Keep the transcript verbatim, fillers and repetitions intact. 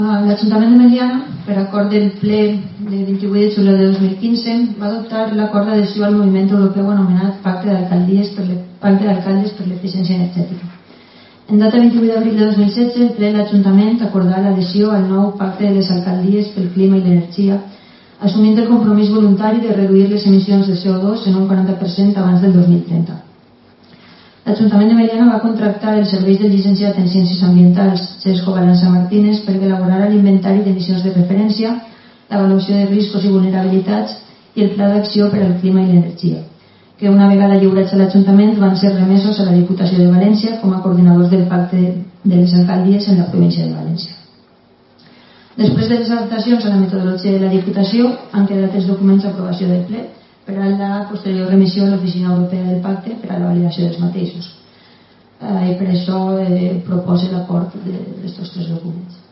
L'Ajuntament de Meliana, per acord del ple del vint-i-vuit de juliol de dos mil quinze, va adoptar l'acord d'adhesió al moviment europeu anomenat Pacte d'Alcaldies per Pacte d'Alcaldes per l'Eficiència Energètica. En data vint-i-vuit d'abril de dos mil setze, el ple de l'Ajuntament acordà l'adhesió al nou Pacte de les Alcaldies pel Clima i l'Energia, assumint el compromís voluntari de reduir les emissions de C O dos en un quaranta per cent abans del dos mil trenta. L'Ajuntament de Meliana va contractar els serveis del llicenciat en Ciències Ambientals Xesco Balança Martínez perquè elaborara l'inventari d'emissions de referència, l'avaluació de riscos i vulnerabilitats i el pla d'acció per al clima i l'energia, que una vegada lliurats a l'Ajuntament van ser remesos a la Diputació de València com a coordinadors del Pacte de les Alcaldies en la província de València. Després de les adaptacions a la metodologia de la Diputació han quedat els documents d'aprovació del ple per a la posterior remissió a l'Oficina Europea del Pacte per a la validació dels mateixos. Eh, I per això eh, proposa l'acord d'aquests tres documents.